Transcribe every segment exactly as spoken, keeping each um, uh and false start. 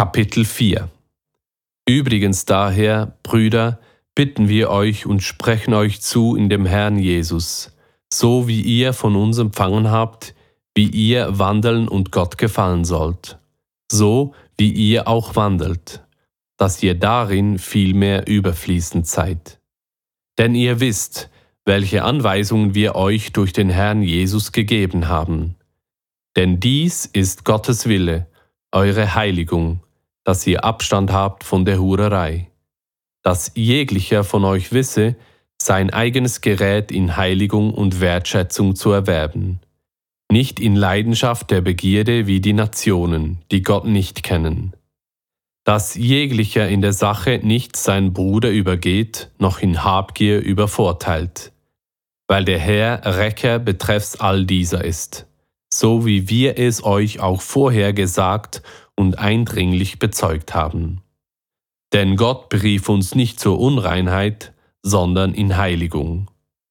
Kapitel vier. Übrigens daher, Brüder, bitten wir euch und sprechen euch zu in dem Herrn Jesus, so wie ihr von uns empfangen habt, wie ihr wandeln und Gott gefallen sollt, so wie ihr auch wandelt, dass ihr darin vielmehr überfließend seid. Denn ihr wisst, welche Anweisungen wir euch durch den Herrn Jesus gegeben haben. Denn dies ist Gottes Wille, eure Heiligung, dass ihr Abstand habt von der Hurerei, dass jeglicher von euch wisse, sein eigenes Gerät in Heiligung und Wertschätzung zu erwerben, nicht in Leidenschaft der Begierde wie die Nationen, die Gott nicht kennen, dass jeglicher in der Sache nicht seinen Bruder übergeht, noch in Habgier übervorteilt, weil der Herr Rächer betreffs all dieser ist, so wie wir es euch auch vorher gesagt und eindringlich bezeugt haben. Denn Gott berief uns nicht zur Unreinheit, sondern in Heiligung.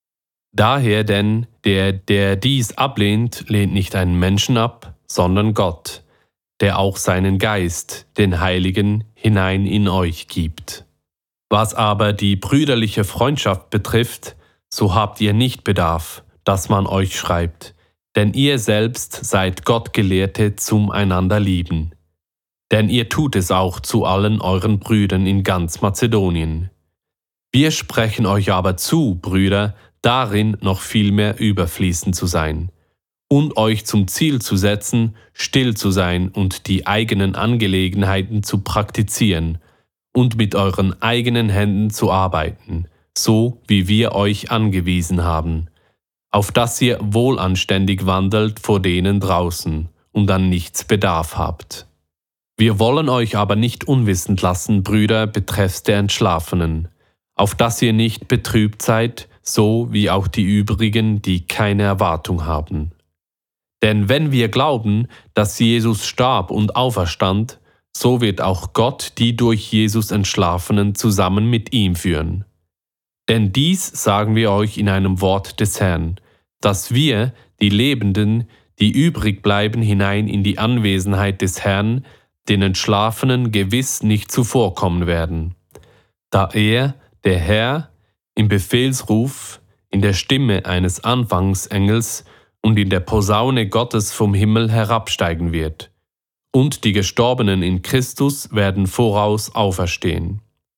Daher denn, der, der dies ablehnt, lehnt nicht einen Menschen ab, sondern Gott, der auch seinen Geist, den Heiligen, hinein in euch gibt. Was aber die brüderliche Freundschaft betrifft, so habt ihr nicht Bedarf, dass man euch schreibt, denn ihr selbst seid Gottgelehrte zum einander lieben. Denn ihr tut es auch zu allen euren Brüdern in ganz Mazedonien. Wir sprechen euch aber zu, Brüder, darin noch viel mehr überfließend zu sein und euch zum Ziel zu setzen, still zu sein und die eigenen Angelegenheiten zu praktizieren und mit euren eigenen Händen zu arbeiten, so wie wir euch angewiesen haben, auf dass ihr wohlanständig wandelt vor denen draußen und an nichts Bedarf habt. Wir wollen euch aber nicht unwissend lassen, Brüder, betreffs der Entschlafenen, auf dass ihr nicht betrübt seid, so wie auch die übrigen, die keine Erwartung haben. Denn wenn wir glauben, dass Jesus starb und auferstand, so wird auch Gott die durch Jesus Entschlafenen zusammen mit ihm führen. Denn dies sagen wir euch in einem Wort des Herrn, dass wir, die Lebenden, die übrig bleiben, hinein in die Anwesenheit des Herrn, den Entschlafenen gewiss nicht zuvorkommen werden, da er, der Herr, im Befehlsruf, in der Stimme eines Anfangsengels und in der Posaune Gottes vom Himmel herabsteigen wird, und die Gestorbenen in Christus werden voraus auferstehen.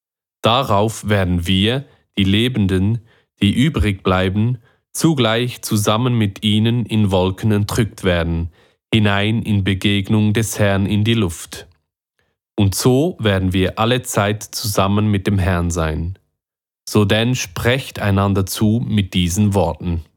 Darauf werden wir, die Lebenden, die übrig bleiben, zugleich zusammen mit ihnen in Wolken entrückt werden, hinein in Begegnung des Herrn in die Luft. Und so werden wir alle Zeit zusammen mit dem Herrn sein. So denn sprecht einander zu mit diesen Worten.